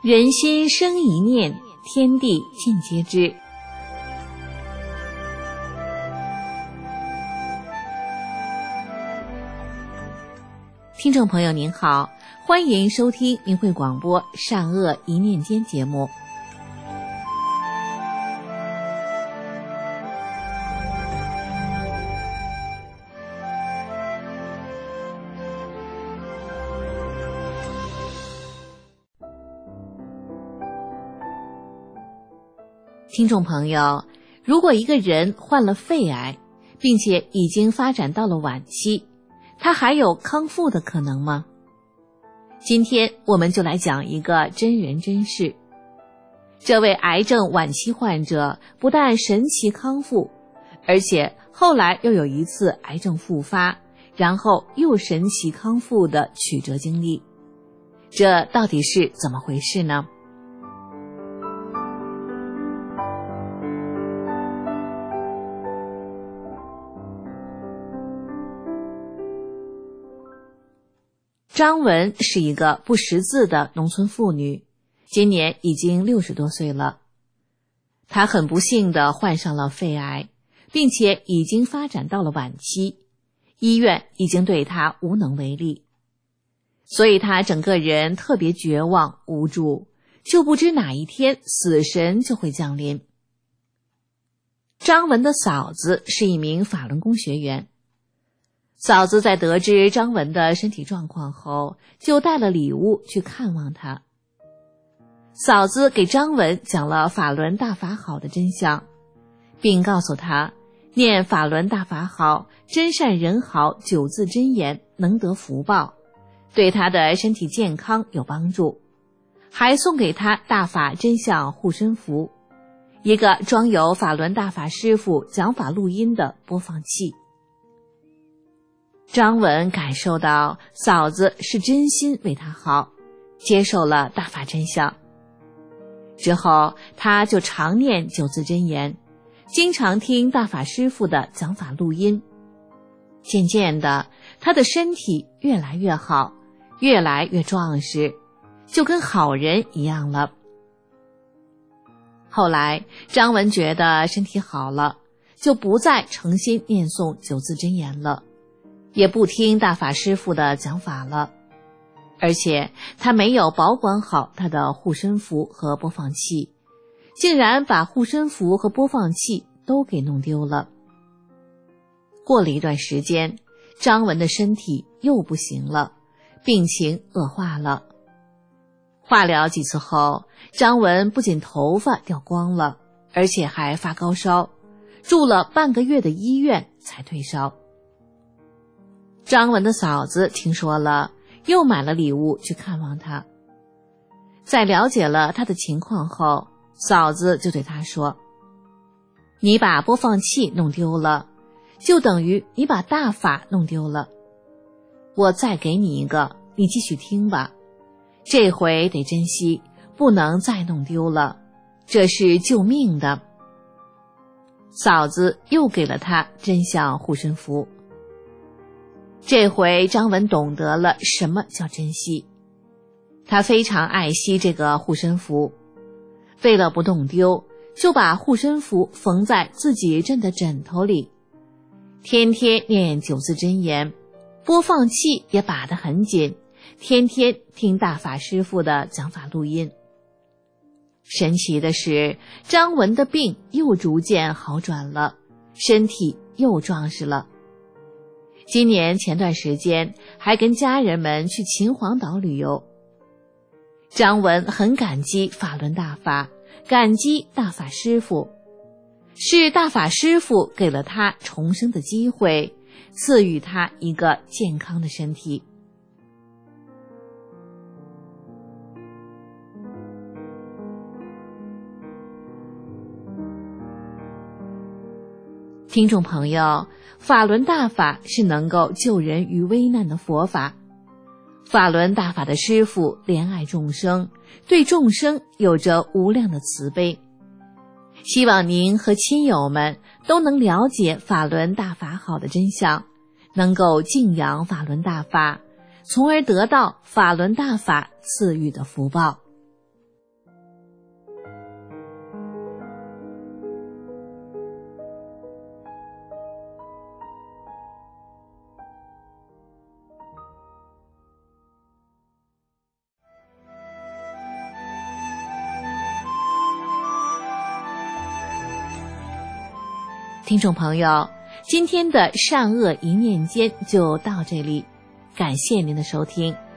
人心生一念，天地尽皆知。听众朋友您好，欢迎收听明慧广播善恶一念间节目。听众朋友，如果一个人患了肺癌，并且已经发展到了晚期，他还有康复的可能吗？今天我们就来讲一个真人真事。这位癌症晚期患者不但神奇康复，而且后来又有一次癌症复发，然后又神奇康复的曲折经历。这到底是怎么回事呢？张文是一个不识字的农村妇女，今年已经60多岁了。她很不幸地患上了肺癌，并且已经发展到了晚期，医院已经对她无能为力，所以她整个人特别绝望无助，就不知哪一天死神就会降临。张文的嫂子是一名法轮功学员，嫂子在得知张文的身体状况后，就带了礼物去看望他。嫂子给张文讲了法轮大法好的真相，并告诉他念法轮大法好真善人好9字真言能得福报，对他的身体健康有帮助，还送给他大法真相护身符，一个装有法轮大法师父讲法录音的播放器。张文感受到嫂子是真心为他好，接受了大法真相。之后他就常念9字真言，经常听大法师父的讲法录音。渐渐的，他的身体越来越好，越来越壮实，就跟好人一样了。后来张文觉得身体好了，就不再诚心念诵9字真言了，也不听大法师父的讲法了，而且他没有保管好他的护身符和播放器，竟然把护身符和播放器都给弄丢了。过了一段时间，张文的身体又不行了，病情恶化了。化疗几次后，张文不仅头发掉光了，而且还发高烧，住了半个月的医院才退烧。张文的嫂子听说了，又买了礼物去看望他。在了解了他的情况后，嫂子就对他说：你把播放器弄丢了，就等于你把大法弄丢了。我再给你一个，你继续听吧，这回得珍惜，不能再弄丢了，这是救命的。嫂子又给了他真相护身符。这回张文懂得了什么叫珍惜，他非常爱惜这个护身符，为了不弄丢，就把护身符缝在自己枕的枕头里，天天念9字真言，播放器也把得很紧，天天听大法师父的讲法录音。神奇的是，张文的病又逐渐好转了，身体又壮实了。今年前段时间还跟家人们去秦皇岛旅游。张文很感激法轮大法，感激大法师父，是大法师父给了他重生的机会，赐予他一个健康的身体。听众朋友，法轮大法是能够救人于危难的佛法。法轮大法的师父怜爱众生，对众生有着无量的慈悲。希望您和亲友们都能了解法轮大法好的真相，能够敬仰法轮大法，从而得到法轮大法赐予的福报。 听众朋友，今天的善恶一念间就到这里，感谢您的收听。